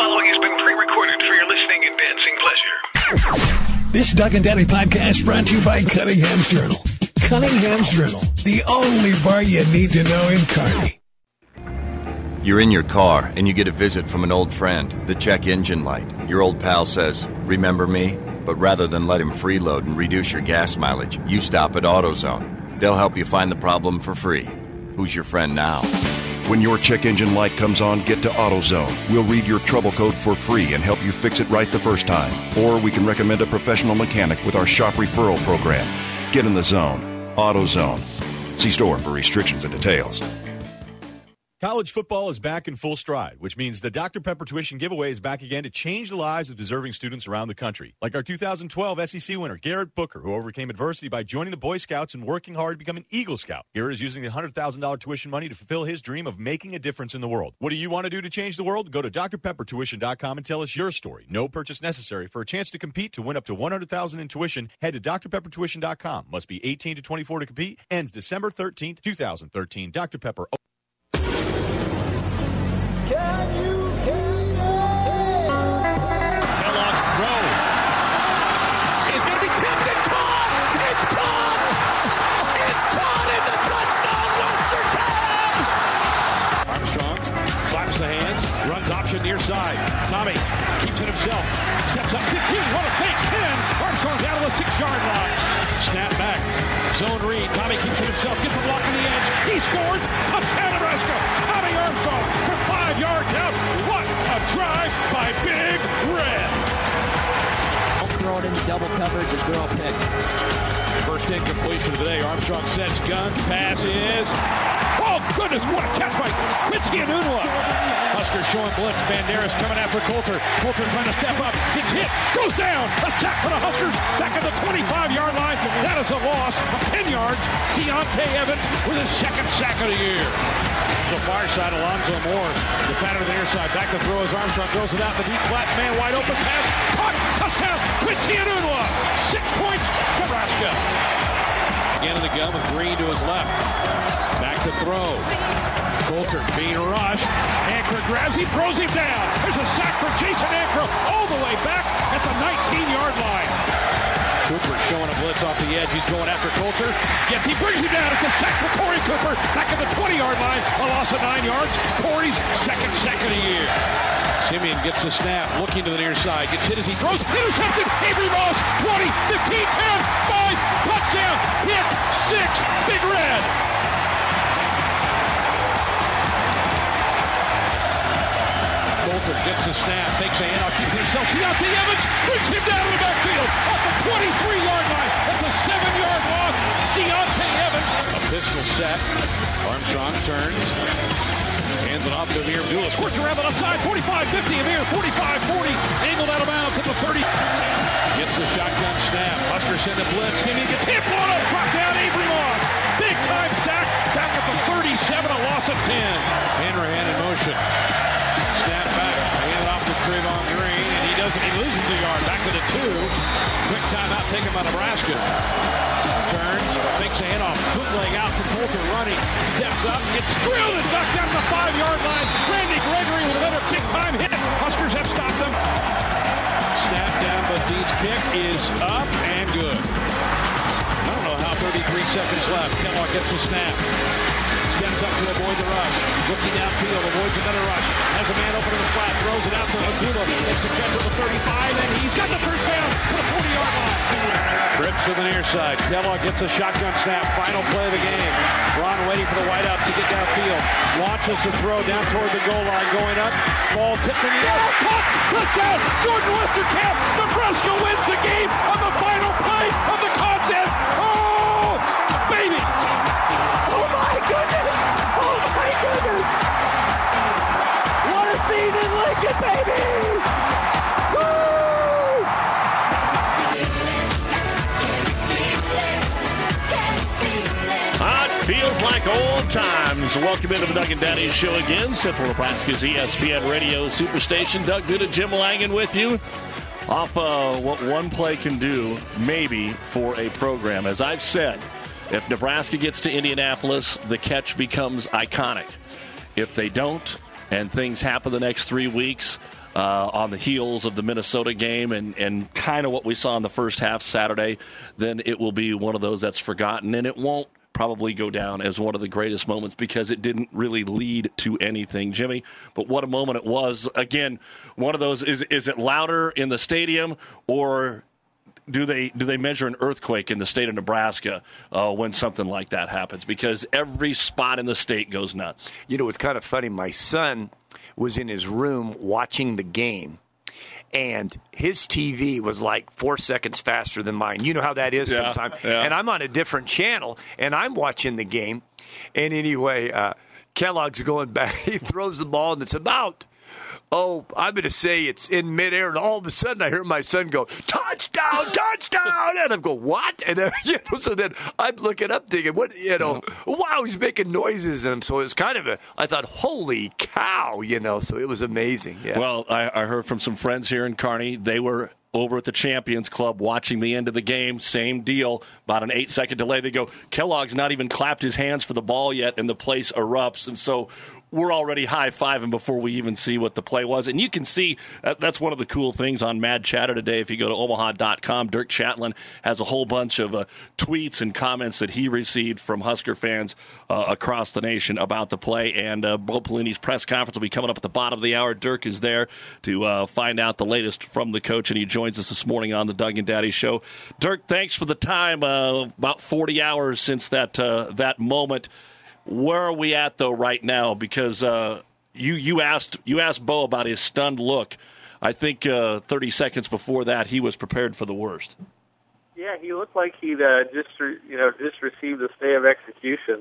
following has been pre-recorded for your listening and dancing pleasure. This Doug and Daddy podcast brought to you by Cunningham's Journal. Cunningham's Journal, the only bar you need to know in Kearney. You're in your car and you get a visit from an old friend, the check engine light. Your old pal says, "Remember me?" But rather than let him freeload and reduce your gas mileage, you stop at AutoZone. They'll help you find the problem for free. Who's your friend now? When your check engine light comes on, get to AutoZone. We'll read your trouble code for free and help you fix it right the first time. Or we can recommend a professional mechanic with our shop referral program. Get in the zone. AutoZone. See store for restrictions and details. College football is back in full stride, which means the Dr. Pepper tuition giveaway is back again to change the lives of deserving students around the country. Like our 2012 SEC winner, Garrett Booker, who overcame adversity by joining the Boy Scouts and working hard to become an Eagle Scout. Garrett is using the $100,000 tuition money to fulfill his dream of making a difference in the world. What do you want to do to change the world? Go to drpeppertuition.com and tell us your story. No purchase necessary. For a chance to compete to win up to $100,000 in tuition, head to drpeppertuition.com. Must be 18 to 24 to compete. Ends December 13th, 2013. Dr. Pepper. Kellogg's throw is going to be tipped and caught. It's caught. It's caught in the touchdown, Western Tabs. Armstrong claps the hands, runs option near side. Tommy keeps it himself. Steps up 15. What a fake 10. Armstrong down to the 6-yard line. Snap back. Zone read. Tommy keeps it himself. Gets the block on the edge. He scores. Touchdown, Nebraska. Tommy Armstrong for 5 yards out. What a drive by Big Red. Throw it into double coverage and throw a pick. First incompletion of the day. Armstrong sets guns. Pass is. Oh, goodness. What a catch by Quincy Enunwa. Huskers showing blitz. Banderas coming after Coulter. Coulter trying to step up. Gets hit. Goes down. A sack for the Huskers. Back at the 25-yard line. That is a loss of 10 yards. Deontay Evans with his second sack of the year. The far side, Alonzo Moore. The pattern to the near side. Back to throw as Armstrong throws it out in the deep flat. Man wide open pass. Caught. Touchdown. Quincy Enunwa. 6 points. Nebraska. Again in the gun with Green to his left. Back to throw. Coulter being rushed. Ankra grabs. He throws him down. There's a sack for Jason Ankra all the way back at the 19-yard line. Cooper showing a blitz off the edge. He's going after Coulter. He brings him down. It's a sack for Corey Cooper. Back at the 20-yard line. A loss of 9 yards. Corey's second sack of the year. Simeon gets the snap. Looking to the near side. Gets hit as he throws. Intercepted. Avery Moss. 20, 15, 10, 5. Touchdown. Hit. 6. Big Red. Coulter gets the snap, takes a handoff, keeps it himself. Deontay Evans brings him down to the backfield off the 23-yard line. That's a 7-yard loss. Deontay Evans. A pistol set. Armstrong turns. Hands it off to Amir Abdullah. Squirts around the left side. 45-50. Amir 45-40. Angled out of bounds at the 30. Gets the shotgun snap. Huskers send a blitz. Simeon gets hit. Blown up. Brought down. Avery Moss. Big time sack. Back at the 37. A loss of 10. Hanrahan in motion. Snap back, hand it off to Trayvon Green, and he loses a yard, back to the 2. Quick timeout taken by Nebraska. Turns, fakes a handoff, bootleg out to Coulter running, steps up, gets drilled and knocked down the 5-yard line. Randy Gregory with another big time hit. Huskers have stopped them. Snap down, Batiste kick is up and good. I don't know how 33 seconds left. Kellogg gets the snap. Steps up to avoid the rush. Looking downfield, avoids another rush. Has a man open in the flat, throws it out to Abdullah. Makes the catch at the 35, and he's got the first down to the 40-yard line. Trips to the near side. Kellogg gets a shotgun snap. Final play of the game. Ron waiting for the wideout to get downfield. Launches the throw down toward the goal line. Going up. Ball tipped in the air. Caught! Touchdown! Jordan Westerkamp! Nebraska wins the game on the final play of the contest. Oh, baby! Oh, my goodness! Oh, my goodness! What a scene in Lincoln, baby! Woo! It feels like old times. Welcome into the Doug and Daddy Show again. Central Nebraska's ESPN Radio Superstation. Doug Duda, Jim Langan with you. Off what one play can do, maybe, for a program. As I've said, if Nebraska gets to Indianapolis, the catch becomes iconic. If they don't, and things happen the next 3 weeks, on the heels of the Minnesota game and kind of what we saw in the first half Saturday, then it will be one of those that's forgotten, and it won't probably go down as one of the greatest moments because it didn't really lead to anything, Jimmy. But what a moment it was. Again, one of those, is it louder in the stadium, or do they measure an earthquake in the state of Nebraska when something like that happens? Because every spot in the state goes nuts. You know, it's kind of funny. My son was in his room watching the game, and his TV was like 4 seconds faster than mine. You know how that is sometimes. Yeah. And I'm on a different channel, and I'm watching the game. And anyway, Kellogg's going back. He throws the ball, and it's about, I'm going to say it's in midair. And all of a sudden, I hear my son go, touchdown, touchdown. And I'm going, what? And then, so then I'm looking up thinking, wow, he's making noises. And so it was kind of I thought, holy cow, so it was amazing. Yeah. Well, I heard from some friends here in Kearney. They were over at the Champions Club watching the end of the game. Same deal. About an 8-second delay. They go, Kellogg's not even clapped his hands for the ball yet, and the place erupts. And so we're already high-fiving before we even see what the play was. And you can see that's one of the cool things on Mad Chatter today. If you go to omaha.com, Dirk Chatelain has a whole bunch of tweets and comments that he received from Husker fans across the nation about the play. And Bo Pelini's press conference will be coming up at the bottom of the hour. Dirk is there to find out the latest from the coach, and he joins us this morning on the Doug and Daddy Show. Dirk, thanks for the time. About 40 hours since that moment. Where are we at, though, right now? Because you asked Bo about his stunned look. I think 30 seconds before that, he was prepared for the worst. Yeah, he looked like he'd just received a stay of execution.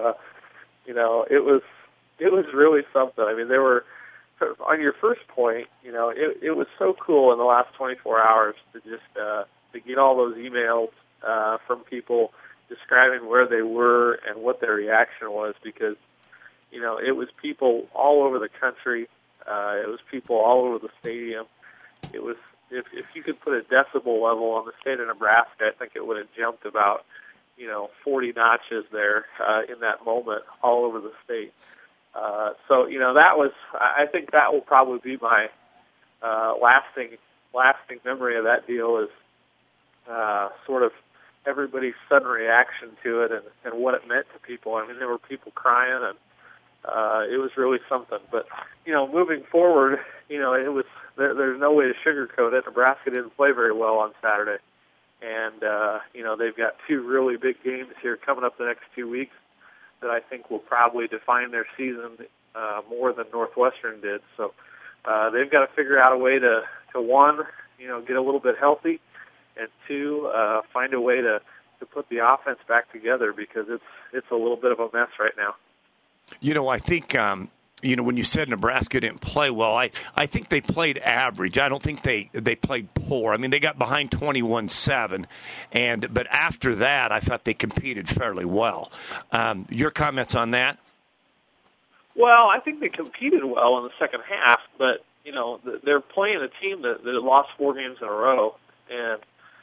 It was really something. I mean, there were, on your first point, it was so cool in the last 24 hours to just to get all those emails from people describing where they were and what their reaction was, because, it was people all over the country. It was people all over the stadium. It was, if you could put a decibel level on the state of Nebraska, I think it would have jumped about, 40 notches there in that moment all over the state. So, that was, I think that will probably be my lasting memory of that deal, is sort of everybody's sudden reaction to it and what it meant to people. I mean, there were people crying, and it was really something. But, moving forward, it was, there's no way to sugarcoat it. Nebraska didn't play very well on Saturday. And, they've got two really big games here coming up the next 2 weeks that I think will probably define their season more than Northwestern did. So they've got to figure out a way to one, get a little bit healthy, and two, find a way to put the offense back together, because it's a little bit of a mess right now. I think, when you said Nebraska didn't play well, I think they played average. I don't think they played poor. I mean, they got behind 21-7, but after that, I thought they competed fairly well. Your comments on that? Well, I think they competed well in the second half, but, they're playing a team that lost 4 games in a row, and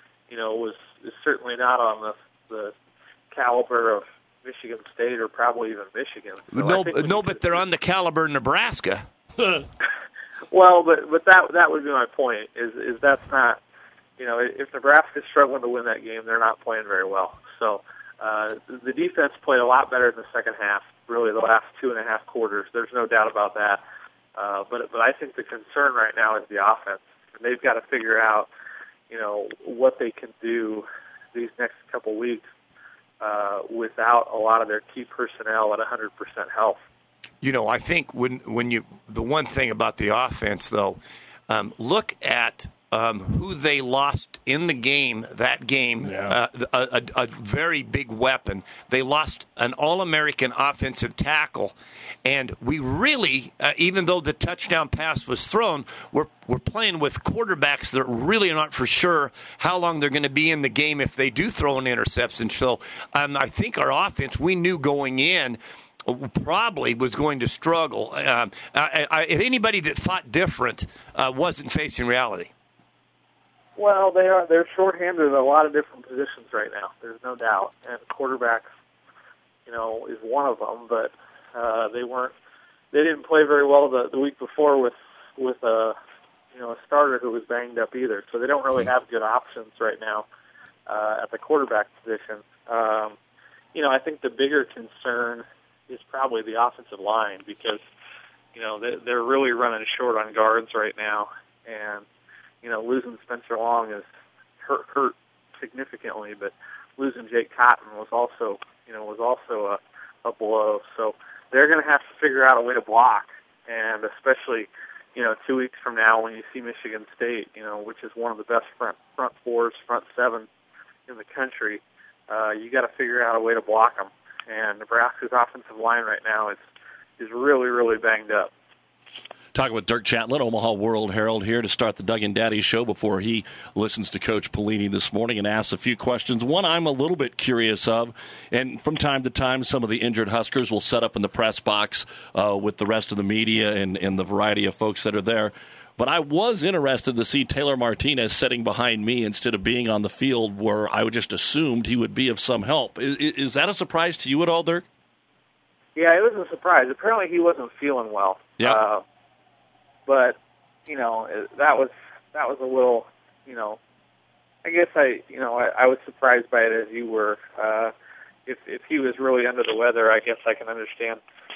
is certainly not on the caliber of Michigan State or probably even Michigan. So but they're on the caliber of Nebraska. Well, but that would be my point. Is that's not, if Nebraska's struggling to win that game, they're not playing very well. So the defense played a lot better in the second half. Really, the last 2.5 quarters. There's no doubt about that. But I think the concern right now is the offense, and they've got to figure out, what they can do these next couple weeks without a lot of their key personnel at 100% health. I think the one thing about the offense, though, look at who they lost in the game, a very big weapon. They lost an All-American offensive tackle, and we really, even though the touchdown pass was thrown, we're playing with quarterbacks that really are not for sure how long they're going to be in the game if they do throw an interception. So I think our offense, we knew going in, probably was going to struggle. If anybody that thought different wasn't facing reality. Well, they're shorthanded in a lot of different positions right now. There's no doubt, and quarterbacks, is one of them. But they didn't play very well the week before with Carter, who was banged up either. So they don't really have good options right now at the quarterback position. I think the bigger concern is probably the offensive line because, they're really running short on guards right now. And, losing Spencer Long has hurt significantly, but losing Jake Cotton was also a blow. So they're going to have to figure out a way to block, and especially, 2 weeks from now when you see Michigan State, which is one of the best front fours, front seven in the country, you got to figure out a way to block them. And Nebraska's offensive line right now is really, really banged up. Talking with Dirk Chatelain, Omaha World Herald, here to start the Doug and Daddy show before he listens to Coach Pelini this morning and asks a few questions. One I'm a little bit curious of, and from time to time some of the injured Huskers will set up in the press box with the rest of the media and the variety of folks that are there. But I was interested to see Taylor Martinez sitting behind me instead of being on the field where I would just assumed he would be of some help. Is that a surprise to you at all, Dirk? Yeah, it was a surprise. Apparently he wasn't feeling well. Yeah. But, that was a little, I guess I was surprised by it as you were. If he was really under the weather, I guess I can understand,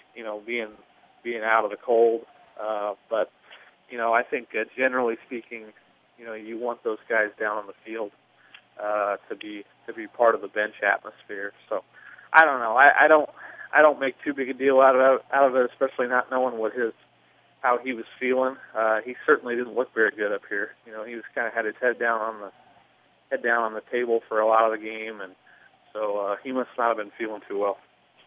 being out of the cold. But, I think generally speaking, you want those guys down on the field to be part of the bench atmosphere. So I don't know. I don't make too big a deal out of it, especially not knowing how he was feeling. He certainly didn't look very good up here. He was kind of had his head down on the table for a lot of the game, and so he must not have been feeling too well.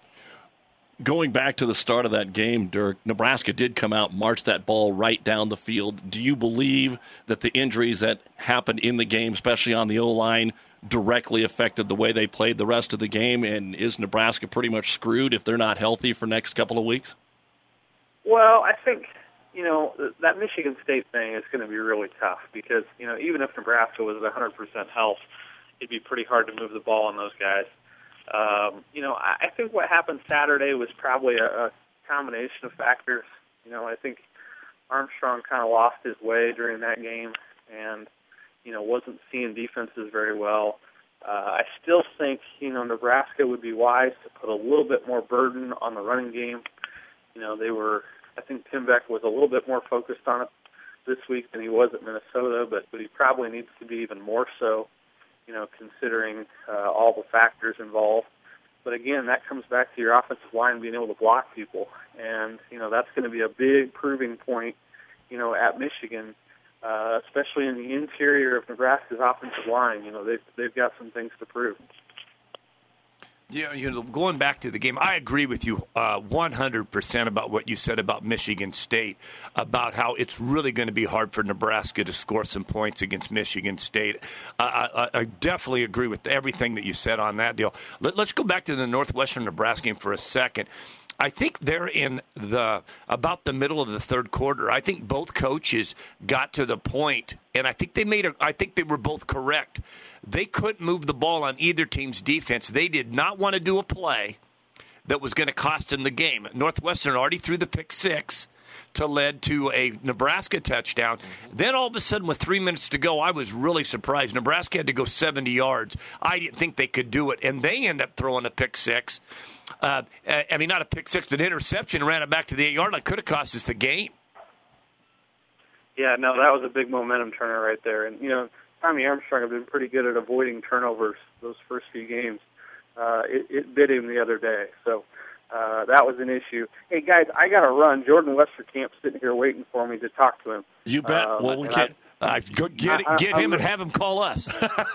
Going back to the start of that game, Dirk, Nebraska did come out and march that ball right down the field. Do you believe that the injuries that happened in the game, especially on the O-line, directly affected the way they played the rest of the game? And is Nebraska pretty much screwed if they're not healthy for the next couple of weeks? Well, I think, that Michigan State thing is going to be really tough because, even if Nebraska was at 100% health, it'd be pretty hard to move the ball on those guys. I think what happened Saturday was probably a combination of factors. I think Armstrong kind of lost his way during that game and, wasn't seeing defenses very well. I still think, Nebraska would be wise to put a little bit more burden on the running game. I think Tim Beck was a little bit more focused on it this week than he was at Minnesota, but he probably needs to be even more so, considering all the factors involved. But again, that comes back to your offensive line being able to block people, and that's going to be a big proving point, at Michigan, especially in the interior of Nebraska's offensive line. They've got some things to prove. Yeah, going back to the game, I agree with you 100% about what you said about Michigan State, about how it's really going to be hard for Nebraska to score some points against Michigan State. I definitely agree with everything that you said on that deal. Let's go back to the Northwestern Nebraska game for a second. I think they're in about the middle of the third quarter. I think both coaches got to the point, and I think they were both correct. They couldn't move the ball on either team's defense. They did not want to do a play that was going to cost them the game. Northwestern already threw the pick six to lead to a Nebraska touchdown. Then all of a sudden, with 3 minutes to go, I was really surprised. Nebraska had to go 70 yards. I didn't think they could do it, and they end up throwing a pick six. Not a pick six, but an interception, ran it back to the 8-yard line. Could have cost us the game. Yeah, no, that was a big momentum turner right there. And, Tommy Armstrong had been pretty good at avoiding turnovers those first few games. It bit him the other day. So that was an issue. Hey, guys, I got to run. Jordan Westerkamp's sitting here waiting for me to talk to him. You bet. Well, we can't. Get him and have him call us.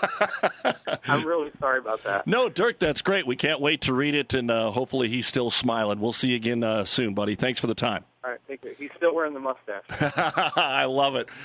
I'm really sorry about that. No, Dirk, that's great. We can't wait to read it, and hopefully he's still smiling. We'll see you again soon, buddy. Thanks for the time. All right, thank you. He's still wearing the mustache. I love it.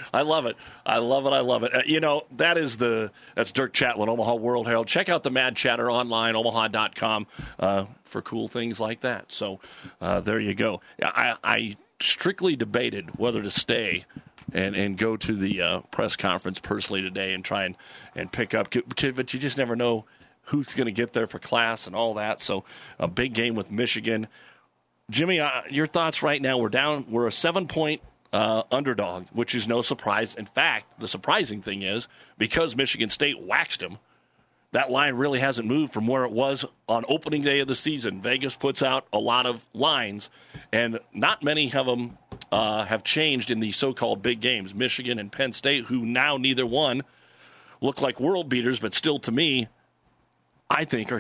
That's Dirk Chatelain, Omaha World Herald. Check out the Mad Chatter online, omaha.com, for cool things like that. So there you go. I strictly debated whether to stay and go to the press conference personally today and try and pick up. But you just never know who's going to get there for class and all that. So a big game with Michigan. Jimmy, your thoughts right now? We're a 7-point underdog, which is no surprise. In fact, the surprising thing is because Michigan State waxed them, that line really hasn't moved from where it was on opening day of the season. Vegas puts out a lot of lines, and not many of them have changed in the so-called big games. Michigan and Penn State, who now neither one look like world beaters, but still to me, I think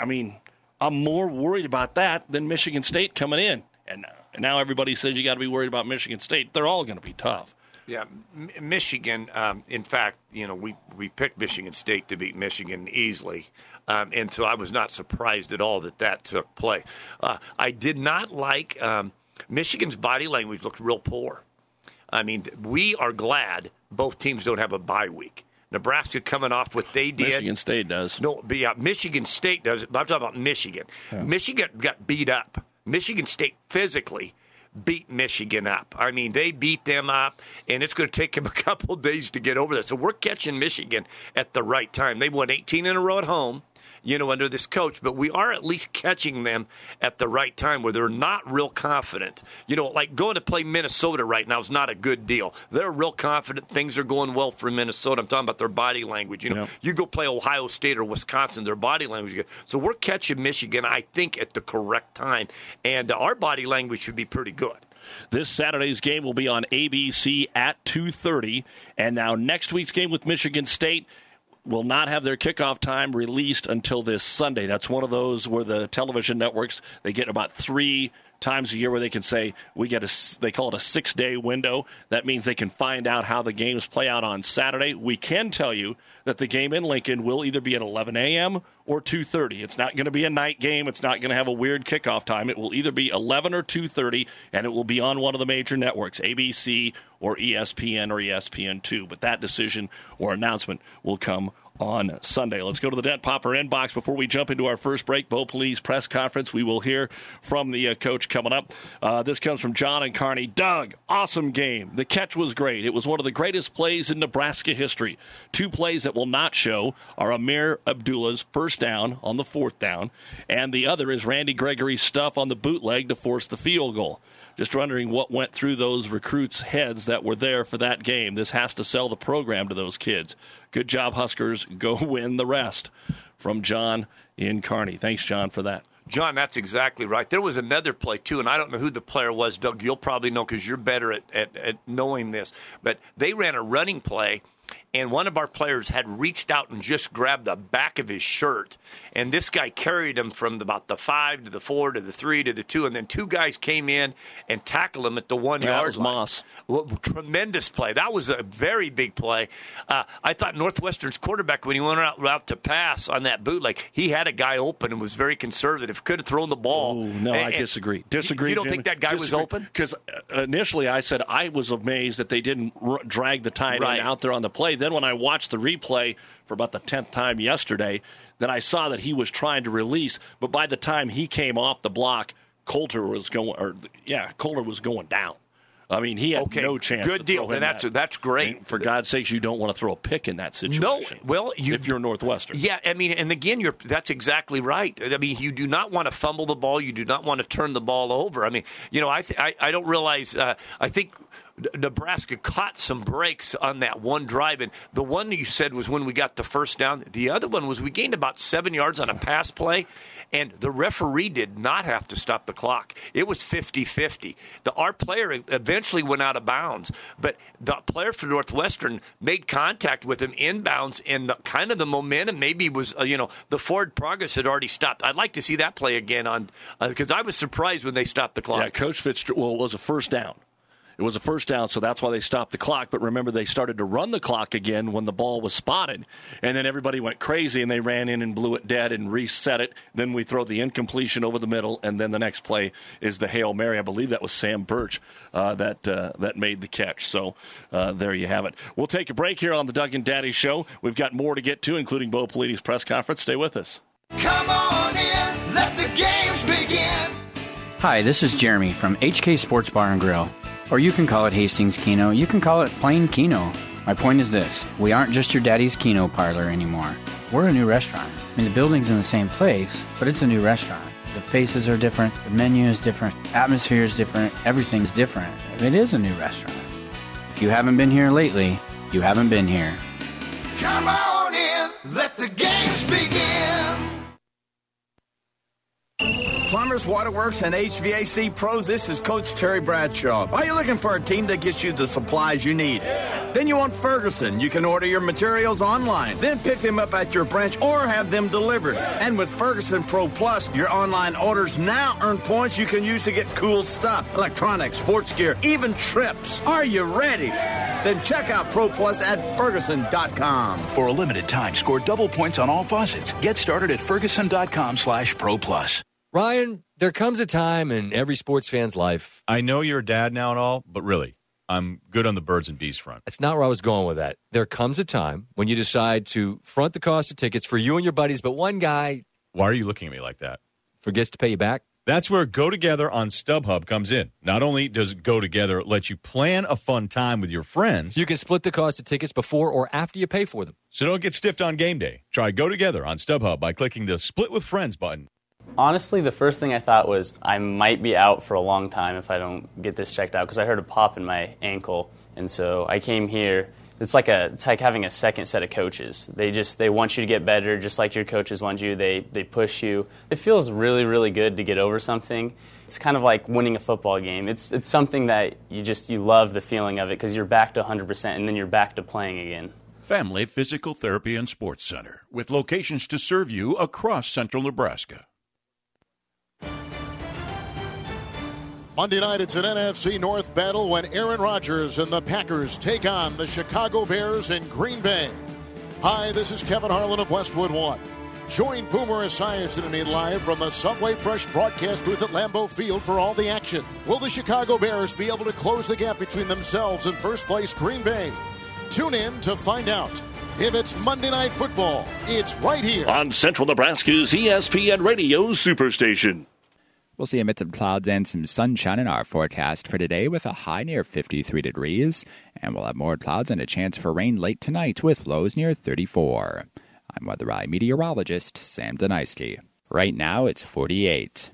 I'm more worried about that than Michigan State coming in. And now everybody says you got to be worried about Michigan State. They're all going to be tough. Yeah, Michigan, in fact, we picked Michigan State to beat Michigan easily, and so I was not surprised at all that took place. I did not like Michigan's body language looked real poor. I mean, we are glad both teams don't have a bye week. Nebraska coming off what they did. Michigan State does. No, but yeah, Michigan State does. But I'm talking about Michigan. Yeah. Michigan got beat up. Michigan State physically beat Michigan up. I mean, they beat them up, and it's going to take them a couple days to get over that. So we're catching Michigan at the right time. They won 18 in a row at home, under this coach, but we are at least catching them at the right time where they're not real confident. Like going to play Minnesota right now is not a good deal. They're real confident. Things are going well for Minnesota. I'm talking about their body language. You go play Ohio State or Wisconsin, their body language is good. So we're catching Michigan, I think, at the correct time, and our body language should be pretty good. This Saturday's game will be on ABC at 2:30, and now next week's game with Michigan State will not have their kickoff time released until this Sunday. That's one of those where the television networks, they get about 3 times a year where they can say, they call it a 6-day window. That means they can find out how the games play out on Saturday. We can tell you that the game in Lincoln will either be at 11 a.m. or 2:30. It's not going to be a night game. It's not going to have a weird kickoff time. It will either be 11 or 2:30, and it will be on one of the major networks, ABC or ESPN or ESPN2. But that decision or announcement will come on Sunday. Let's go to the Dent Popper inbox before we jump into our first break. Bo Pelini's press conference. We will hear from the coach coming up. This comes from John and Kearney. Doug, awesome game. The catch was great. It was one of the greatest plays in Nebraska history. 2 plays that will not show are Amir Abdullah's first down on the 4th down, and the other is Randy Gregory's stuff on the bootleg to force the field goal. Just wondering what went through those recruits' heads that were there for that game. This has to sell the program to those kids. Good job, Huskers. Go win the rest. From John in Kearney. Thanks, John, for that. John, that's exactly right. There was another play, too, and I don't know who the player was. Doug, you'll probably know because you're better at knowing this. But they ran a running play, and one of our players had reached out and just grabbed the back of his shirt. And this guy carried him from about the 5 to the 4 to the 3 to the 2. And then 2 guys came in and tackled him at the 1 yard line. That was Moss. Well, tremendous play. That was a very big play. I thought Northwestern's quarterback, when he went out to pass on that bootleg, he had a guy open and was very conservative. Could have thrown the ball. Oh, no, I disagree. Disagree, You don't Jimmy? think that guy was open? Because initially I said I was amazed that they didn't drag the tight end out there on the play. Then when I watched the replay for about the 10th time yesterday, then I saw that he was trying to release, but by the time he came off the block, Coulter was going down. I mean, he had no chance. Good deal. And that's great. And for God's sakes, you don't want to throw a pick in that situation. No, well, if you're Northwestern. Yeah, I mean, and again, that's exactly right. I mean, you do not want to fumble the ball. You do not want to turn the ball over. I mean, I don't realize. I think Nebraska caught some breaks on that one drive, and the one you said was when we got the first down. The other one was we gained about 7 yards on a pass play, and the referee did not have to stop the clock. It was 50-50. Our player eventually went out of bounds, but the player for Northwestern made contact with him inbounds, and the momentum maybe was, the forward progress had already stopped. I'd like to see that play again because I was surprised when they stopped the clock. Yeah, Coach Fitzgerald, it was a first down. It was a first down, so that's why they stopped the clock. But remember, they started to run the clock again when the ball was spotted. And then everybody went crazy, and they ran in and blew it dead and reset it. Then we throw the incompletion over the middle, and then the next play is the Hail Mary. I believe that was Sam Birch that made the catch. So there you have it. We'll take a break here on the Doug and Daddy Show. We've got more to get to, including Bo Pelini's press conference. Stay with us. Come on in, let the games begin. Hi, this is Jeremy from HK Sports Bar and Grill. Or you can call it Hastings Keno. You can call it plain Keno. My point is this. We aren't just your daddy's Keno parlor anymore. We're a new restaurant. I mean, the building's in the same place, but it's a new restaurant. The faces are different. The menu is different. Atmosphere is different. Everything's different. It is a new restaurant. If you haven't been here lately, you haven't been here. Come on in, let the games begin. Plumbers, Waterworks, and HVAC pros, this is Coach Terry Bradshaw. Are you looking for a team that gets you the supplies you need? Then you want Ferguson. You can order your materials online, then pick them up at your branch or have them delivered. And with Ferguson Pro Plus, your online orders now earn points you can use to get cool stuff, electronics, sports gear, even trips. Are you ready? Then check out Pro Plus at Ferguson.com. For a limited time, score double points on all faucets. Get started at Ferguson.com/Pro Plus. Ryan, there comes a time in every sports fan's life. I know you're a dad now and all, but really, I'm good on the birds and bees front. That's not where I was going with that. There comes a time when you decide to front the cost of tickets for you and your buddies, but one guy... Why are you looking at me like that? Forgets to pay you back? That's where Go Together on StubHub comes in. Not only does Go Together let you plan a fun time with your friends... You can split the cost of tickets before or after you pay for them. So don't get stiffed on game day. Try Go Together on StubHub by clicking the Split with Friends button. Honestly, the first thing I thought was I might be out for a long time if I don't get this checked out because I heard a pop in my ankle. And so I came here. It's like having a second set of coaches. They want you to get better just like your coaches want you. They push you. It feels really, really good to get over something. It's kind of like winning a football game. It's something that you love the feeling of it because you're back to 100% and then you're back to playing again. Family Physical Therapy and Sports Center with locations to serve you across central Nebraska. Monday night, it's an NFC North battle when Aaron Rodgers and the Packers take on the Chicago Bears in Green Bay. Hi, this is Kevin Harlan of Westwood One. Join Boomer Esiason and me live from the Subway Fresh broadcast booth at Lambeau Field for all the action. Will the Chicago Bears be able to close the gap between themselves and first place Green Bay? Tune in to find out. If it's Monday Night Football, it's right here on Central Nebraska's ESPN Radio Superstation. We'll see a mix of clouds and some sunshine in our forecast for today with a high near 53 degrees. And we'll have more clouds and a chance for rain late tonight with lows near 34. I'm Weather Eye meteorologist Sam Doniski. Right now it's 48.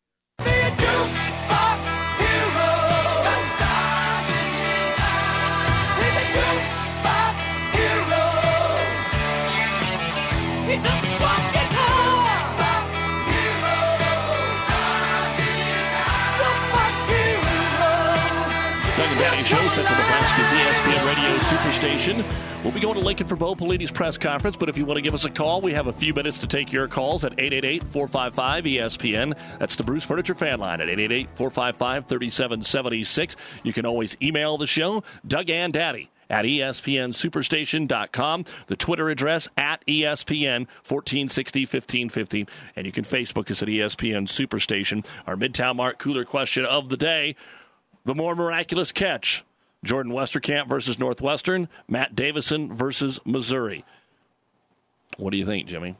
Doug and Danny Show, Central Nebraska's ESPN Radio Superstation. We'll be going to Lincoln for Bo Pelini's press conference, but if you want to give us a call, we have a few minutes to take your calls at 888-455-ESPN. That's the Bruce Furniture fan line at 888-455-3776. You can always email the show, Doug and Daddy at ESPNSuperstation.com. The Twitter address at ESPN 1460-1515. And you can Facebook us at ESPN Superstation. Our Midtown Mart Cooler question of the day. The more miraculous catch, Jordan Westerkamp versus Northwestern, Matt Davison versus Missouri. What do you think, Jimmy?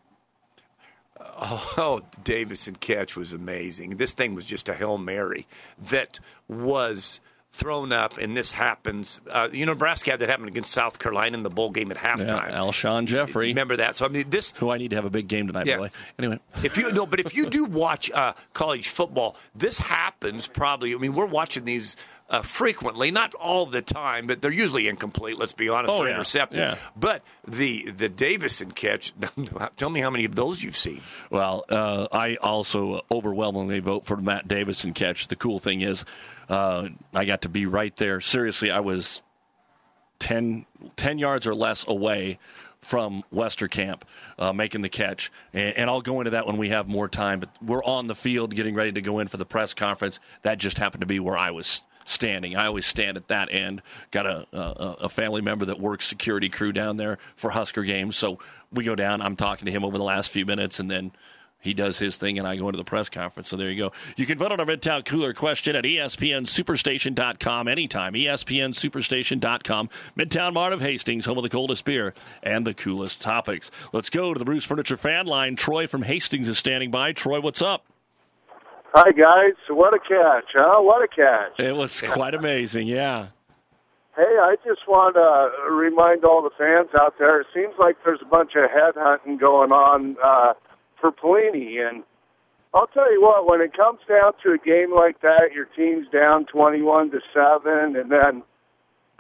Oh, Davison catch was amazing. This thing was just a Hail Mary that was thrown up, and this happens. Nebraska had that happen against South Carolina in the bowl game at halftime. Yeah, Alshon Jeffrey. Remember that? So, I mean, this... Who I need to have a big game tonight, by the way. Anyway. If you do watch college football, this happens probably. I mean, we're watching these frequently, not all the time, but they're usually incomplete, let's be honest, or intercepted. Yeah. But the Davison catch, tell me how many of those you've seen. Well, I also overwhelmingly vote for the Matt Davison catch. The cool thing is, I got to be right there. Seriously, I was 10 yards or less away from Westerkamp making the catch. And I'll go into that when we have more time. But we're on the field getting ready to go in for the press conference. That just happened to be where I was standing. I always stand at that end. Got a family member that works security crew down there for Husker games. So we go down. I'm talking to him over the last few minutes, and then he does his thing, and I go into the press conference. So there you go. You can vote on our Midtown Cooler question at ESPNSuperstation.com anytime. ESPNSuperstation.com. Midtown Mart of Hastings, home of the coldest beer and the coolest topics. Let's go to the Bruce Furniture fan line. Troy from Hastings is standing by. Troy, what's up? Hi, guys. What a catch, huh? What a catch. It was quite amazing, yeah. Hey, I just want to remind all the fans out there, it seems like there's a bunch of headhunting going on for Pelini, and I'll tell you what, when it comes down to a game like that, your team's down 21-7, and then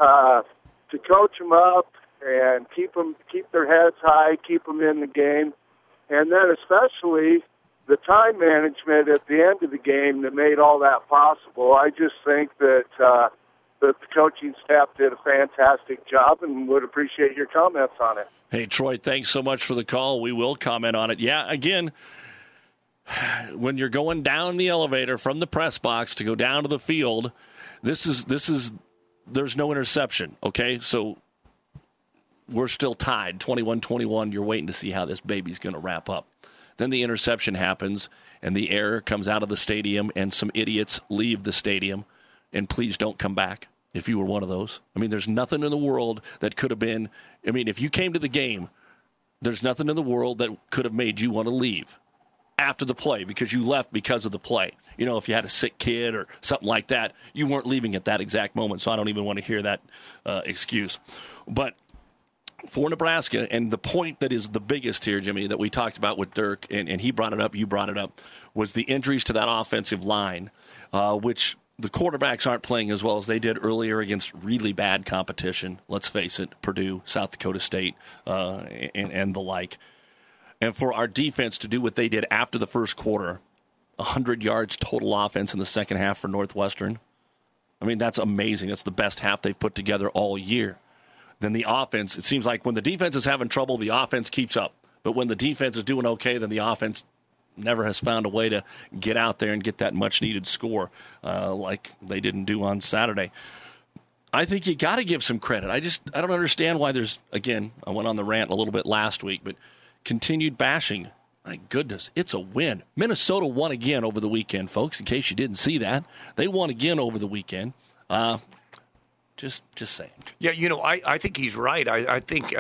to coach them up and keep their heads high, keep them in the game, and then especially the time management at the end of the game that made all that possible. I just think that the coaching staff did a fantastic job and would appreciate your comments on it. Hey, Troy, thanks so much for the call. We will comment on it. Yeah, again, when you're going down the elevator from the press box to go down to the field, there's no interception, okay? So we're still tied, 21-21. You're waiting to see how this baby's going to wrap up. Then the interception happens, and the air comes out of the stadium, and some idiots leave the stadium, and please don't come back if you were one of those. I mean, there's nothing in the world that could have been – I mean, if you came to the game, there's nothing in the world that could have made you want to leave after the play because you left because of the play. You know, if you had a sick kid or something like that, you weren't leaving at that exact moment, so I don't even want to hear that excuse. But – for Nebraska, and the point that is the biggest here, Jimmy, that we talked about with Dirk, and he brought it up, you brought it up, was the injuries to that offensive line, which the quarterbacks aren't playing as well as they did earlier against really bad competition. Let's face it, Purdue, South Dakota State, and the like. And for our defense to do what they did after the first quarter, 100 yards total offense in the second half for Northwestern, I mean, that's amazing. That's the best half they've put together all year. Then the offense, it seems like when the defense is having trouble, the offense keeps up. But when the defense is doing okay, then the offense never has found a way to get out there and get that much-needed score like they didn't do on Saturday. I think you got to give some credit. I don't understand why there's, again, I went on the rant a little bit last week, but continued bashing. My goodness, it's a win. Minnesota won again over the weekend, folks, in case you didn't see that. They won again over the weekend. Just saying. Yeah, you know, I think he's right. I think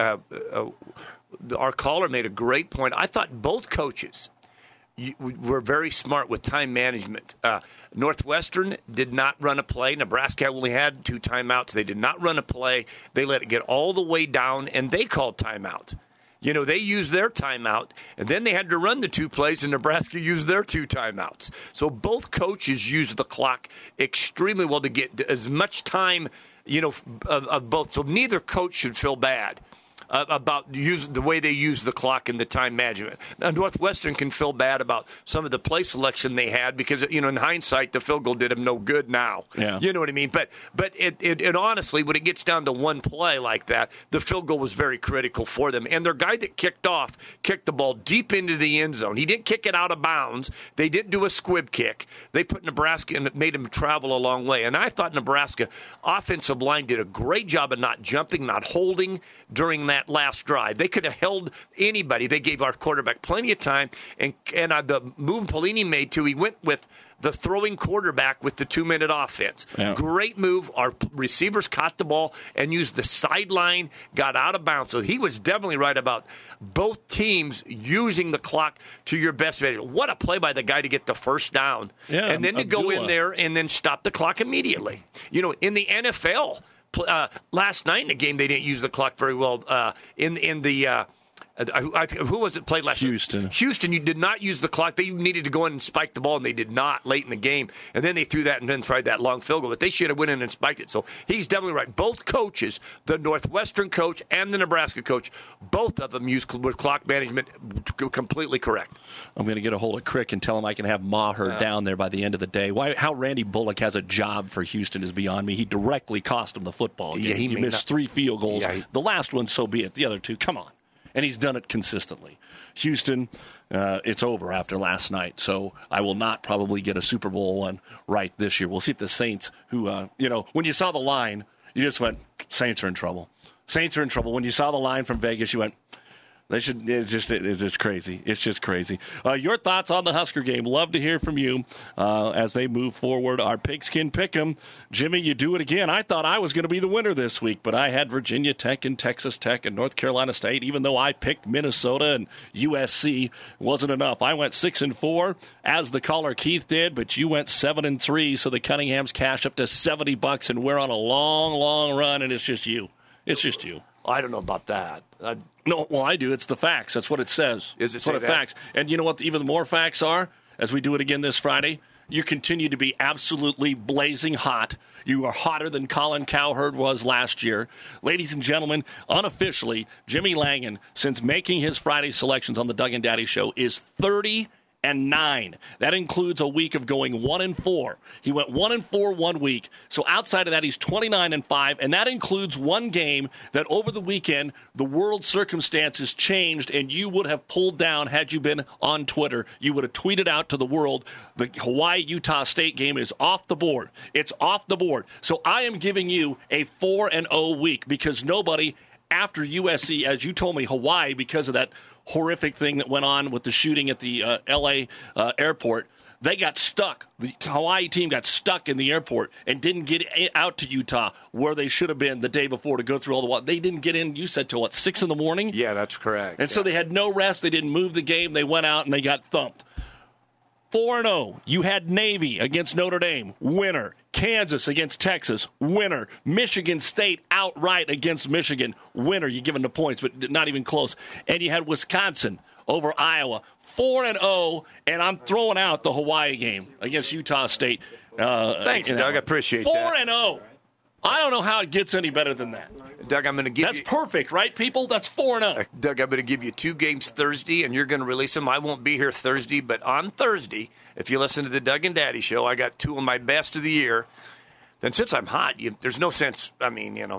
our caller made a great point. I thought both coaches were very smart with time management. Northwestern did not run a play. Nebraska only had 2 timeouts. They did not run a play. They let it get all the way down, and they called timeout. You know, they used their timeout, and then they had to run the 2 plays, and Nebraska used their 2 timeouts. So both coaches used the clock extremely well to get as much time, you know, of both. So neither coach should feel bad about the way they use the clock and the time management. Now, Northwestern can feel bad about some of the play selection they had because, you know, in hindsight, the field goal did them no good now. Yeah. You know what I mean? But it honestly, when it gets down to one play like that, the field goal was very critical for them. And their guy that kicked the ball deep into the end zone. He didn't kick it out of bounds. They didn't do a squib kick. They put Nebraska and made him travel a long way. And I thought Nebraska offensive line did a great job of not jumping, not holding during that last drive. They could have held anybody. They gave our quarterback plenty of time. And the move Pelini made, too, he went with the throwing quarterback with the 2-minute offense. Yeah. Great move. Our receivers caught the ball and used the sideline, got out of bounds. So he was definitely right about both teams using the clock to your best advantage. What a play by the guy to get the first down. Yeah, and then to go in there and then stop the clock immediately. You know, in the NFL, last night in the game, they didn't use the clock very well. Who was it played last Houston. night? Houston, you did not use the clock. They needed to go in and spike the ball, and they did not late in the game. And then they threw that and then tried that long field goal. But they should have went in and spiked it. So he's definitely right. Both coaches, the Northwestern coach and the Nebraska coach, both of them used with clock management completely correct. I'm going to get a hold of Crick and tell him I can have Maher down there by the end of the day. How Randy Bullock has a job for Houston is beyond me. He directly cost him the football game. Yeah, he missed 3 field goals. Yeah, the last one, so be it. The other 2, come on. And he's done it consistently. Houston, it's over after last night, so I will not probably get a Super Bowl one right this year. We'll see if the Saints, who, when you saw the line, you just went, Saints are in trouble. Saints are in trouble. When you saw the line from Vegas, you went, it's just crazy. It's just crazy. Your thoughts on the Husker game. Love to hear from you as they move forward. Our Pigskin Pick'em. Jimmy, you do it again. I thought I was going to be the winner this week, but I had Virginia Tech and Texas Tech and North Carolina State. Even though I picked Minnesota and USC, wasn't enough. I went 6-4, as the caller Keith did, but you went 7-3, so the Cunninghams cash up to $70, and we're on a long, long run, and it's just you. It's just you. I don't know about that. No, well, I do. It's the facts. That's what it says. Is it It's what say facts? And you know what even more facts are? As we do it again this Friday, You continue to be absolutely blazing hot. You are hotter than Colin Cowherd was last year. Ladies and gentlemen, unofficially, Jimmy Langen, since making his Friday selections on the Doug and Daddy Show, is 30-9. That includes a week of going 1-4. He went 1-4 1 week. So outside of that, he's 29-5, and that includes one game that over the weekend the world circumstances changed, and you would have pulled down had you been on Twitter. You would have tweeted out to the world, the Hawaii-Utah State game is off the board. It's off the board. So I am giving you a 4-0 week because nobody after USC, as you told me, Hawaii, because of that horrific thing that went on with the shooting at the L.A. airport, they got stuck. The Hawaii team got stuck in the airport and didn't get out to Utah where they should have been the day before to go through all the water. They didn't get in, you said, till 6 in the morning? Yeah, that's correct. And so they had no rest. They didn't move the game. They went out and they got thumped. 4-0. You had Navy against Notre Dame, winner. Kansas against Texas, winner. Michigan State outright against Michigan, winner. You give them the points, but not even close. And you had Wisconsin over Iowa, 4-0, and I'm throwing out the Hawaii game against Utah State. Thanks, Doug. I appreciate that. 4-0. I don't know how it gets any better than that. Doug, I'm going to give That's perfect, right, people? That's 4-0. Doug, I'm going to give you 2 games Thursday, and you're going to release them. I won't be here Thursday, but on Thursday, if you listen to the Doug and Daddy Show, I got 2 of my best of the year. Then since I'm hot, there's no sense. Let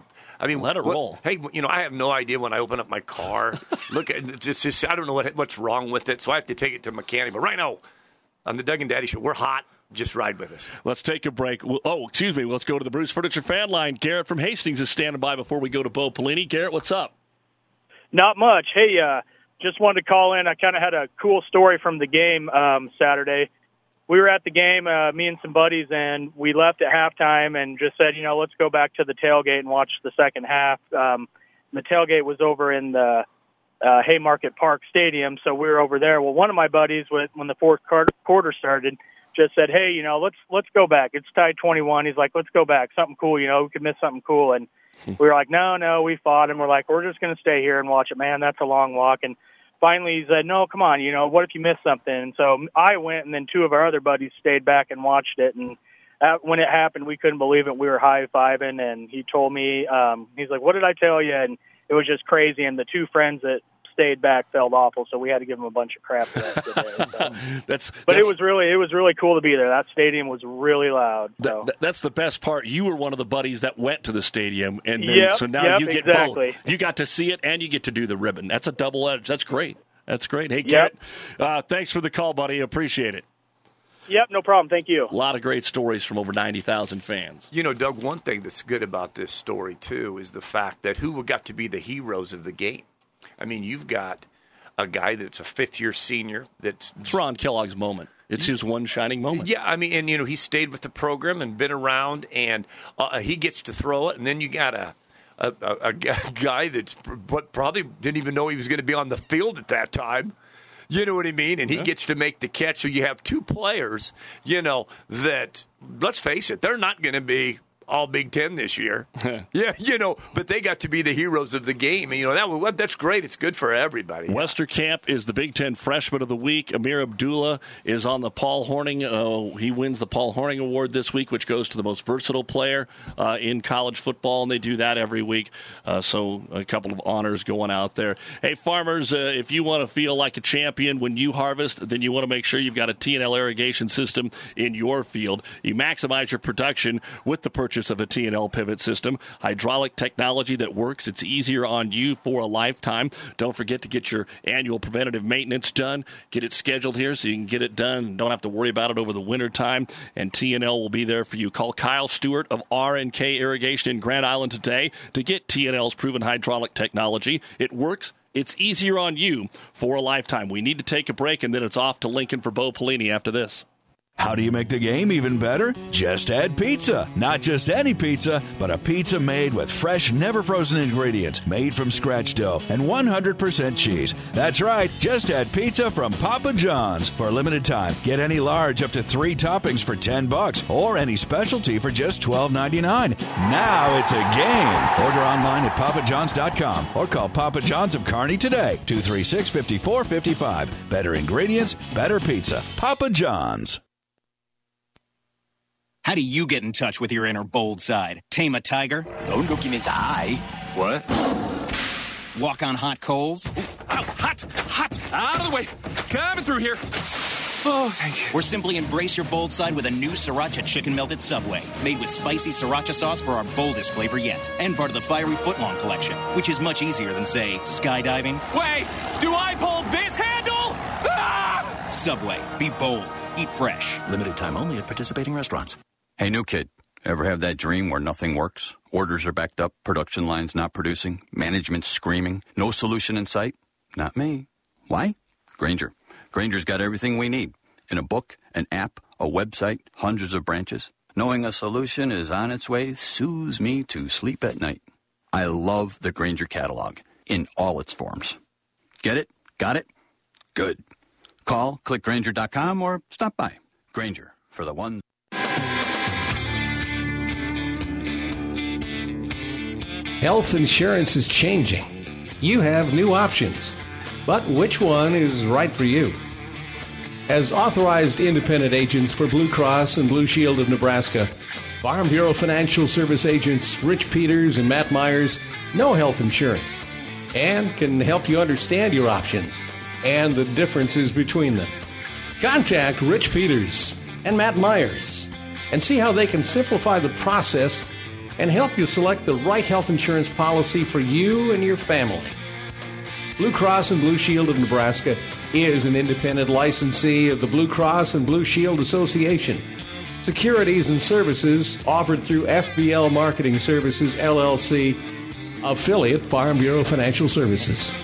it roll. Hey, I have no idea when I open up my car. Look at just I don't know what's wrong with it, so I have to take it to a mechanic. But right now, on the Doug and Daddy Show, we're hot. Just ride with us. Let's take a break. Let's go to the Bruce Furniture fan line. Garrett from Hastings is standing by before we go to Bo Pelini. Garrett, what's up? Not much. Hey, just wanted to call in. I kind of had a cool story from the game Saturday. We were at the game, me and some buddies, and we left at halftime and just said, let's go back to the tailgate and watch the second half. The tailgate was over in the Haymarket Park Stadium, so we were over there. Well, one of my buddies, when the fourth quarter started, just said, hey, let's go back. It's tied 21. He's like, let's go back. Something cool, we could miss something cool. And we were like, no, we fought. And we're like, we're just going to stay here and watch it. Man, that's a long walk. And finally he said, no, come on, what if you miss something? And so I went, and then 2 of our other buddies stayed back and watched it. And when it happened, we couldn't believe it. We were high-fiving, and he told me, he's like, what did I tell you? And it was just crazy. And the 2 friends that stayed back felt awful, so we had to give him a bunch of crap for that today. So. It was really cool to be there. That stadium was really loud. So. That's the best part. You were one of the buddies that went to the stadium, and then, so now you get both. You got to see it, and you get to do the ribbon. That's a double edge. That's great. Hey, Garrett, thanks for the call, buddy. Appreciate it. Yep, no problem. Thank you. A lot of great stories from over 90,000 fans. Doug, one thing that's good about this story, too, is the fact that who got to be the heroes of the game. You've got a guy that's a 5th-year senior. It's Ron Kellogg's moment. It's his one shining moment. Yeah, he stayed with the program and been around, and he gets to throw it. And then you got a guy that's probably didn't even know he was going to be on the field at that time. You know what I mean? And he gets to make the catch. So you have 2 players, that, let's face it, they're not going to be all Big Ten this year. Yeah, but they got to be the heroes of the game. That's great. It's good for everybody. Westerkamp is the Big Ten Freshman of the Week. Amir Abdullah is on the Paul Hornung. He wins the Paul Hornung Award this week, which goes to the most versatile player in college football, and they do that every week. So a couple of honors going out there. Hey, farmers, if you want to feel like a champion when you harvest, then you want to make sure you've got a T&L irrigation system in your field. You maximize your production with the purchase of a T&L pivot system, hydraulic technology that works. It's easier on you for a lifetime. Don't forget to get your annual preventative maintenance done. Get it scheduled here so you can get it done. Don't have to worry about it over the winter time, and T&L will be there for you. Call Kyle Stewart of R&K Irrigation in Grand Island today to get T&L's proven hydraulic technology. It works. It's easier on you for a lifetime. We need to take a break, and then it's off to Lincoln for Bo Pelini after this. How do you make the game even better? Just add pizza. Not just any pizza, but a pizza made with fresh, never frozen ingredients, made from scratch dough, and 100% cheese. That's right, just add pizza from Papa John's. For a limited time, get any large up to 3 toppings for $10, or any specialty for just $12.99. Now it's a game. Order online at papajohns.com or call Papa John's of Kearney today, 236-5455. Better ingredients, better pizza. Papa John's. How do you get in touch with your inner bold side? Tame a tiger? Don't look in its eye. What? Walk on hot coals? Ooh, ow, hot! Out of the way! Coming through here! Oh, thank you. Or simply embrace your bold side with a new Sriracha Chicken Melt at Subway. Made with spicy Sriracha sauce for our boldest flavor yet. And part of the Fiery Footlong collection, which is much easier than, say, skydiving. Wait! Do I pull this handle? Ah! Subway. Be bold. Eat fresh. Limited time only at participating restaurants. Hey, new kid. Ever have that dream where nothing works? Orders are backed up, production lines not producing, management screaming, no solution in sight? Not me. Why? Grainger. Grainger's got everything we need. In a book, an app, a website, hundreds of branches. Knowing a solution is on its way soothes me to sleep at night. I love the Grainger catalog in all its forms. Get it? Got it? Good. Call, click Grainger.com, or stop by. Grainger, for the one. Health insurance is changing. You have new options. But which one is right for you? As authorized independent agents for Blue Cross and Blue Shield of Nebraska, Farm Bureau Financial Service agents Rich Peters and Matt Myers know health insurance and can help you understand your options and the differences between them. Contact Rich Peters and Matt Myers and see how they can simplify the process and help you select the right health insurance policy for you and your family. Blue Cross and Blue Shield of Nebraska is an independent licensee of the Blue Cross and Blue Shield Association. Securities and services offered through FBL Marketing Services, LLC, affiliate Farm Bureau Financial Services.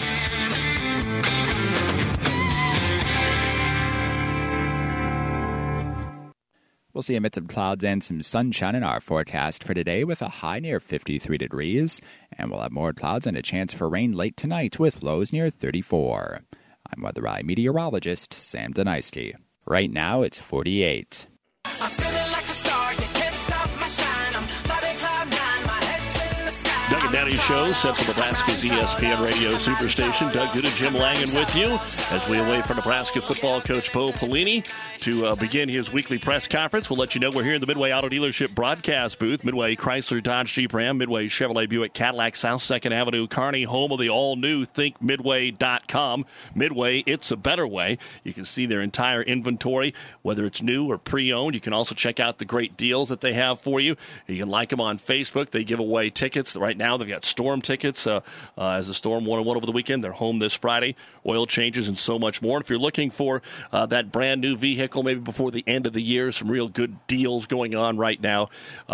We'll see a mix of clouds and some sunshine in our forecast for today with a high near 53 degrees. And we'll have more clouds and a chance for rain late tonight with lows near 34. I'm Weather Eye meteorologist Sam Doniski. Right now it's 48. I'm feeling like a star, you can't stop my shine. I'm floating cloud nine, my head's in the sky. Doug and Danny Show, Central Nebraska's ESPN Radio Superstation. Doug Duda, Jim Langen with you as we await for Nebraska football coach Bo Pelini to begin his weekly press conference. We'll let you know we're here in the Midway Auto Dealership broadcast booth. Midway Chrysler, Dodge, Jeep, Ram, Midway Chevrolet, Buick, Cadillac, South 2nd Avenue, Kearney, home of the all-new ThinkMidway.com. Midway, it's a better way. You can see their entire inventory, whether it's new or pre-owned. You can also check out the great deals that they have for you. You can like them on Facebook. They give away tickets. Right now, they've got Storm tickets as the Storm 101 over the weekend. They're home this Friday. Oil changes and so much more. And if you're looking for that brand-new vehicle, maybe before the end of the year, some real good deals going on right now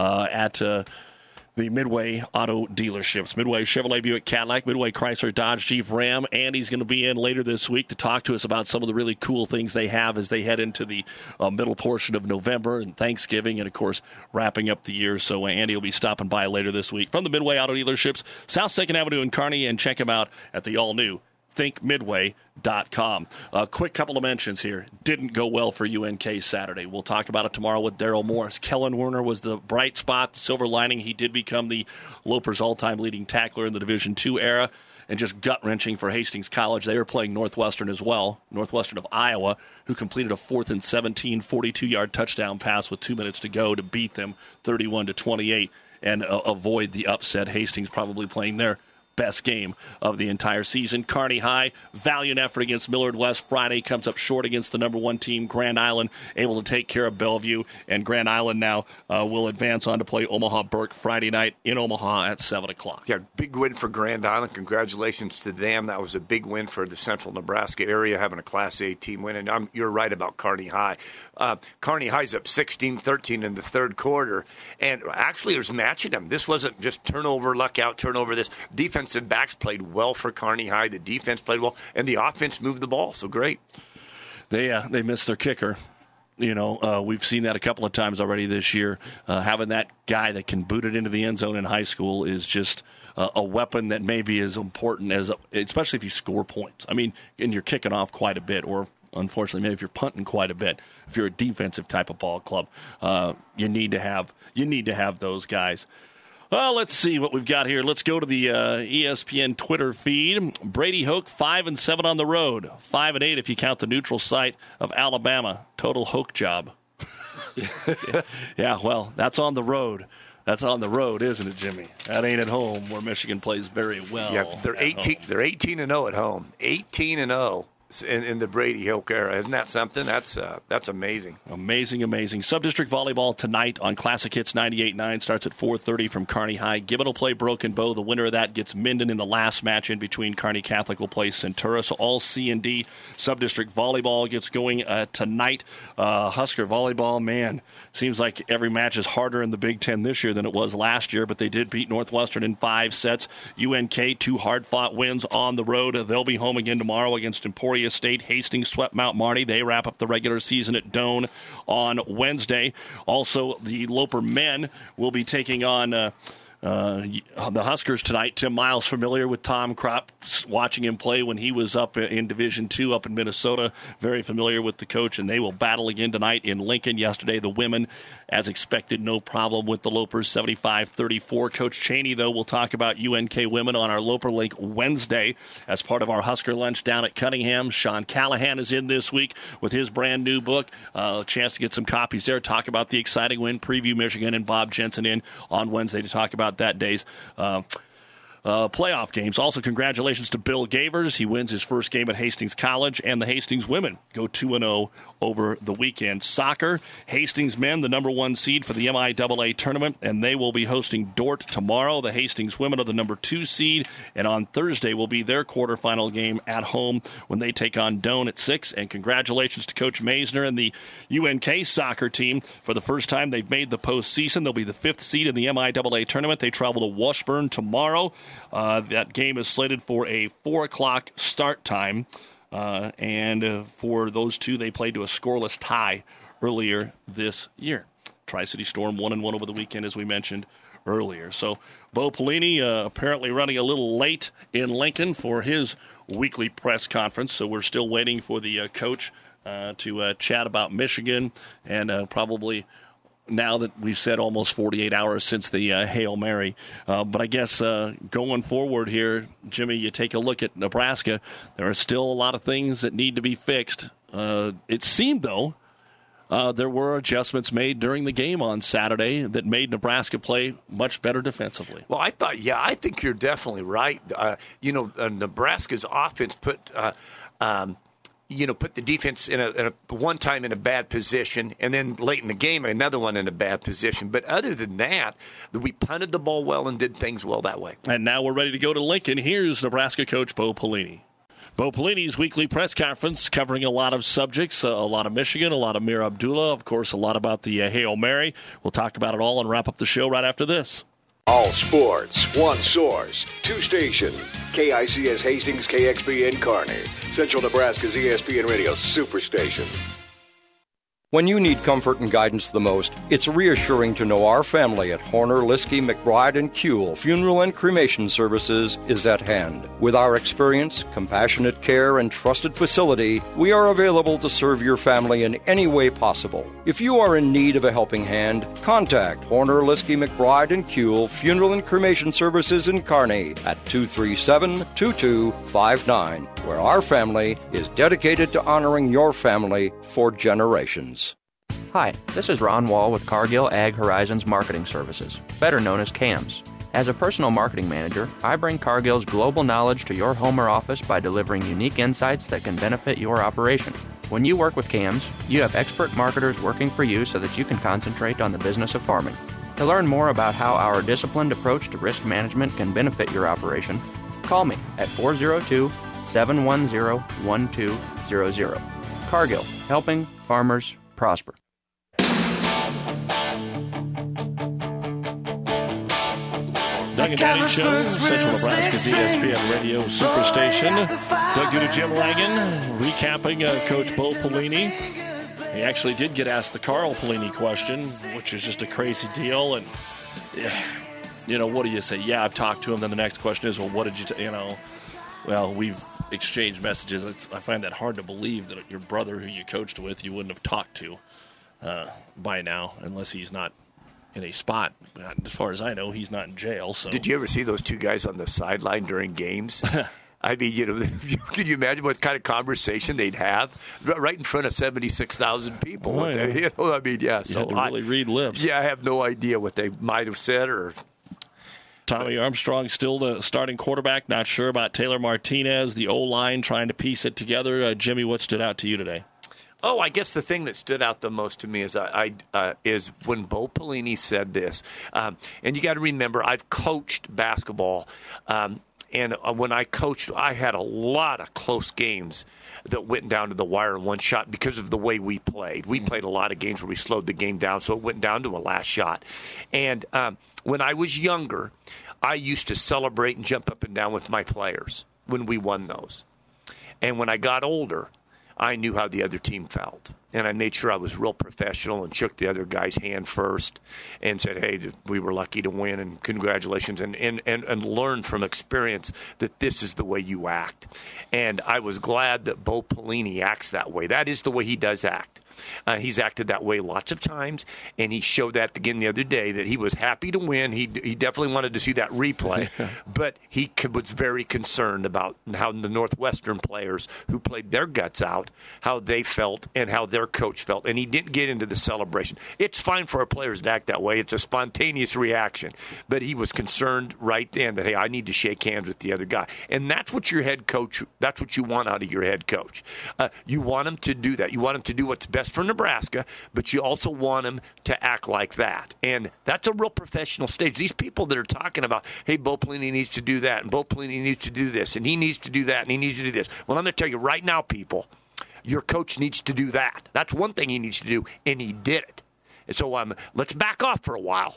at the Midway Auto Dealerships. Midway Chevrolet, Buick, Cadillac, Midway Chrysler, Dodge, Jeep, Ram. Andy's going to be in later this week to talk to us about some of the really cool things they have as they head into the middle portion of November and Thanksgiving and, of course, wrapping up the year. So Andy will be stopping by later this week from the Midway Auto Dealerships, South 2nd Avenue in Kearney, and check him out at the all-new ThinkMidway.com. A quick couple of mentions here. Didn't go well for UNK Saturday. We'll talk about it tomorrow with Daryl Morris. Kellen Werner was the bright spot, the silver lining. He did become the Lopers' all-time leading tackler in the Division II era. And just gut-wrenching for Hastings College. They are playing Northwestern as well, Northwestern of Iowa, who completed a 4th and 17, 42-yard touchdown pass with 2 minutes to go to beat them 31-28 and avoid the upset. Hastings probably playing their best game of the entire season. Kearney High, valiant effort against Millard West Friday, comes up short against the number 1 team, Grand Island, able to take care of Bellevue, and Grand Island now will advance on to play Omaha Burke Friday night in Omaha at 7 o'clock. Yeah, big win for Grand Island. Congratulations to them. That was a big win for the central Nebraska area, having a Class A team win, and you're right about Kearney High. Kearney High's up 16-13 in the third quarter, and actually it was matching them. This wasn't just turnover, luck out, turnover this. Defensive backs played well for Kearney High. The defense played well, and the offense moved the ball. So great. They missed their kicker. You know, we've seen that a couple of times already this year. Having that guy that can boot it into the end zone in high school is just a weapon that may be as important as, especially if you score points. I mean, and you're kicking off quite a bit, or unfortunately, maybe if you're punting quite a bit. If you're a defensive type of ball club, you need to have those guys. Well, let's see what we've got here. Let's go to the ESPN Twitter feed. Brady Hoke, 5-7 on the road. 5-8 if you count the neutral site of Alabama. Total Hoke job. Yeah, well, that's on the road. That's on the road, isn't it, Jimmy? That ain't at home, where Michigan plays very well. Yeah, they're 18. They're 18-0 at home. 18-0 in the Brady Hoke era. Isn't that something? That's amazing. Amazing. Sub-district volleyball tonight on Classic Hits 98.9 starts at 4:30 from Kearney High. Gibbon will play Broken Bow. The winner of that gets Minden in the last match in between. Kearney Catholic will play Centura. So all C&D sub-district volleyball gets going tonight. Husker volleyball, man, seems like every match is harder in the Big Ten this year than it was last year, but they did beat Northwestern in 5 sets. UNK, 2 hard-fought wins on the road. They'll be home again tomorrow against Emporia State. Hastings swept Mount Marty. They wrap up the regular season at Doane on Wednesday. Also, the Loper men will be taking on the Huskers tonight. Tim Miles, familiar with Tom Kropp, watching him play when he was up in Division II up in Minnesota. Very familiar with the coach, and they will battle again tonight in Lincoln. Yesterday, the women, as expected, no problem with the Lopers, 75-34. Coach Cheney, though, will talk about UNK women on our Loper Link Wednesday as part of our Husker Lunch down at Cunningham. Sean Callahan is in this week with his brand new book. A chance to get some copies there, talk about the exciting win, preview Michigan, and Bob Jensen in on Wednesday to talk about that day's playoff games. Also, congratulations to Bill Gavers. He wins his first game at Hastings College, and the Hastings women go 2-0 over the weekend. Soccer, Hastings men, the number 1 seed for the MIAA tournament, and they will be hosting Dordt tomorrow. The Hastings women are the number 2 seed, and on Thursday will be their quarterfinal game at home when they take on Doane at 6. And congratulations to Coach Maisner and the UNK soccer team. For the first time, they've made the postseason. They'll be the 5th seed in the MIAA tournament. They travel to Washburn tomorrow. That game is slated for a 4 o'clock start time. And for those two, they played to a scoreless tie earlier this year. Tri-City Storm 1-1 over the weekend, as we mentioned earlier. So Bo Pelini apparently running a little late in Lincoln for his weekly press conference. So we're still waiting for the coach to chat about Michigan and probably now that we've said almost 48 hours since the Hail Mary. But I guess going forward here, Jimmy, you take a look at Nebraska. There are still a lot of things that need to be fixed. It seemed, though, there were adjustments made during the game on Saturday that made Nebraska play much better defensively. Well, I think you're definitely right. Nebraska's offense put the defense in a one time in a bad position, and then late in the game, another one in a bad position. But other than that, we punted the ball well and did things well that way. And now we're ready to go to Lincoln. Here's Nebraska coach Bo Pelini. Bo Pelini's weekly press conference covering a lot of subjects, a lot of Michigan, a lot of Mir Abdullah, of course, a lot about the Hail Mary. We'll talk about it all and wrap up the show right after this. All sports, one source, 2 stations. KICS Hastings, KXPN Kearney. Central Nebraska's ESPN Radio Superstation. When you need comfort and guidance the most, it's reassuring to know our family at Horner, Liskey, McBride, and Kuehl Funeral and Cremation Services is at hand. With our experience, compassionate care, and trusted facility, we are available to serve your family in any way possible. If you are in need of a helping hand, contact Horner, Liskey, McBride, and Kuehl Funeral and Cremation Services in Kearney at 237-2259, where our family is dedicated to honoring your family for generations. Hi, this is Ron Wall with Cargill Ag Horizons Marketing Services, better known as CAMS. As a personal marketing manager, I bring Cargill's global knowledge to your home or office by delivering unique insights that can benefit your operation. When you work with CAMS, you have expert marketers working for you so that you can concentrate on the business of farming. To learn more about how our disciplined approach to risk management can benefit your operation, call me at 402-710-1200. Cargill, helping farmers prosper. Doug and Danny Show, Central Nebraska's ESPN Radio Superstation. Doug Duda, Jim Langan, recapping Coach Bo Pelini. He actually did get asked the Carl Pelini question, which is just a crazy deal. And, what do you say? Yeah, I've talked to him. Then the next question is, well, what did you, well, we've exchanged messages. I find that hard to believe that your brother who you coached with, you wouldn't have talked to by now, unless he's not in a spot. As far as I know, he's not in jail. So, did you ever see those two guys on the sideline during games? I mean, can you imagine what kind of conversation they'd have right in front of 76,000 people? Oh, yeah. I mean, yeah. You had to really read lips. Yeah, I have no idea what they might have said or. Tommy Armstrong still the starting quarterback. Not sure about Taylor Martinez, the O-line trying to piece it together. Jimmy, what stood out to you today? Oh, I guess the thing that stood out the most to me is is when Bo Pelini said this. And you got to remember, I've coached basketball. And when I coached, I had a lot of close games that went down to the wire in one shot because of the way we played. We played a lot of games where we slowed the game down, so it went down to a last shot. And when I was younger, I used to celebrate and jump up and down with my players when we won those. And when I got older, I knew how the other team felt. And I made sure I was real professional and shook the other guy's hand first and said, hey, we were lucky to win and congratulations, and learned from experience that this is the way you act. And I was glad that Bo Pelini acts that way. That is the way he does act. He's acted that way lots of times, and he showed that again the other day, that he was happy to win. He definitely wanted to see that replay, but he was very concerned about how the Northwestern players who played their guts out, how they felt and how their coach felt, and he didn't get into the celebration. It's fine for our players to act that way. It's a spontaneous reaction, but he was concerned right then that, hey, I need to shake hands with the other guy, and that's what your head coach, that's what you want out of your head coach. You want him to do that. You want him to do what's best for Nebraska, but you also want him to act like that. And that's a real professional stage. These people that are talking about, hey, Bo Pelini needs to do that, and Bo Pelini needs to do this, and he needs to do that, and he needs to do this. Well, I'm going to tell you right now, people, your coach needs to do that. That's one thing he needs to do, and he did it. And so let's back off for a while.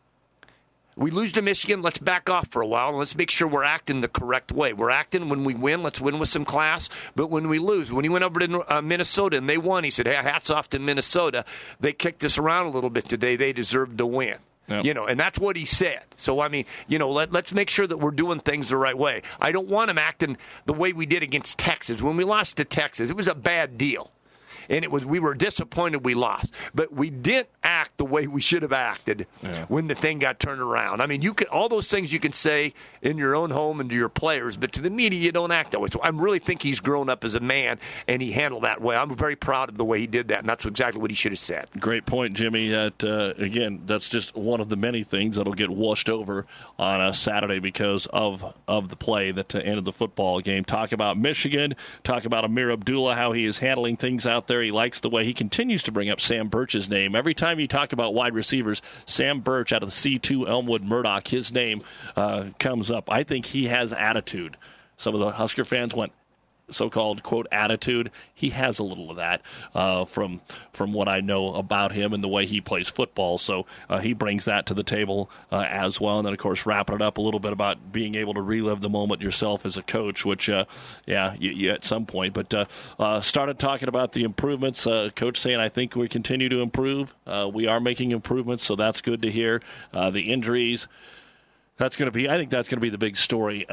We lose to Michigan, let's back off for a while, and let's make sure we're acting the correct way. We're acting when we win, let's win with some class, but when we lose, when he went over to Minnesota and they won, he said, hey, hats off to Minnesota. They kicked us around a little bit today. They deserved to win. Yep. And that's what he said. So, I mean, let's make sure that we're doing things the right way. I don't want him acting the way we did against Texas. When we lost to Texas, it was a bad deal. And we were disappointed we lost. But we didn't act the way we should have acted when the thing got turned around. I mean, all those things you can say in your own home and to your players, but to the media, you don't act that way. So I really think he's grown up as a man, and he handled that way. I'm very proud of the way he did that, and that's exactly what he should have said. Great point, Jimmy. Again, that's just one of the many things that'll get washed over on a Saturday because of the play that ended the football game. Talk about Michigan, talk about Amir Abdullah, how he is handling things out there. He likes the way he continues to bring up Sam Birch's name. Every time you talk about wide receivers, Sam Birch out of the C2 Elmwood Murdoch, his name comes up. I think he has attitude. Some of the Husker fans went, so-called, quote, attitude. He has a little of that from what I know about him and the way he plays football. So he brings that to the table as well. And then, of course, wrapping it up a little bit about being able to relive the moment yourself as a coach, which, you at some point. But started talking about the improvements. Coach saying, I think we continue to improve. We are making improvements, so that's good to hear. The injuries, I think that's going to be the big story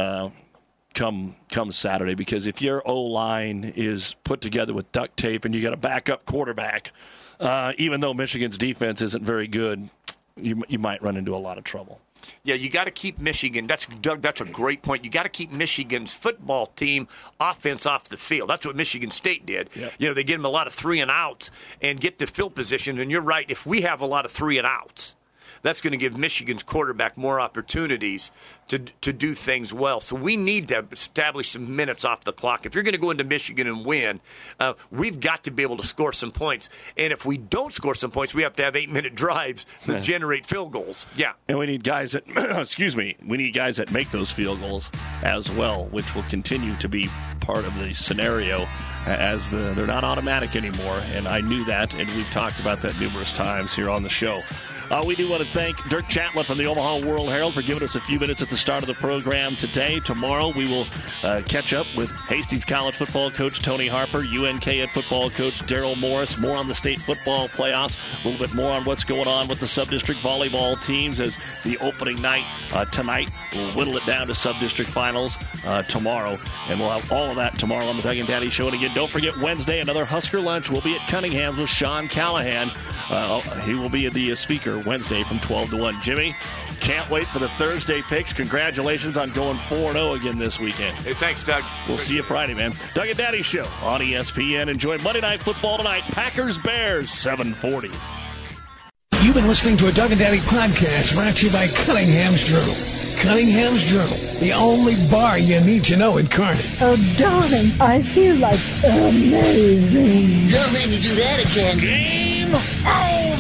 come Saturday, because if your O-line is put together with duct tape and you got a backup quarterback, even though Michigan's defense isn't very good, you might run into a lot of trouble. Yeah, you got to keep Michigan. Doug, that's a great point. You got to keep Michigan's football team offense off the field. That's what Michigan State did. Yep. They give them a lot of 3-and-outs and get to field positions. And you're right, if we have a lot of 3-and-outs, that's going to give Michigan's quarterback more opportunities to do things well. So we need to establish some minutes off the clock. If you're going to go into Michigan and win, we've got to be able to score some points. And if we don't score some points, we have to have 8-minute drives that generate field goals. Yeah. And we need guys that, we need guys that make those field goals as well, which will continue to be part of the scenario as they're not automatic anymore. And I knew that, and we've talked about that numerous times here on the show. We do want to thank Dirk Chatelain from the Omaha World Herald for giving us a few minutes at the start of the program today. Tomorrow we will catch up with Hastings College football coach Tony Harper, UNK football coach Daryl Morris, more on the state football playoffs, a little bit more on what's going on with the sub-district volleyball teams as the opening night tonight. We'll whittle it down to sub-district finals tomorrow, and we'll have all of that tomorrow on the Doug and Daddy Show. And again, don't forget Wednesday, another Husker Lunch. We'll be at Cunningham's with Sean Callahan. He will be the speaker Wednesday from 12 to 1. Jimmy, can't wait for the Thursday picks. Congratulations on going 4-0 again this weekend. Hey, thanks, Doug. We'll see you Friday, man. Doug and Daddy Show on ESPN. Enjoy Monday Night Football tonight. Packers-Bears, 7:40. You've been listening to a Doug and Daddy podcast brought to you by Cunningham's Journal. Cunningham's Journal, the only bar you need to know in Kearney. Oh, darling, I feel like amazing. Don't make me do that again. Game. Hey!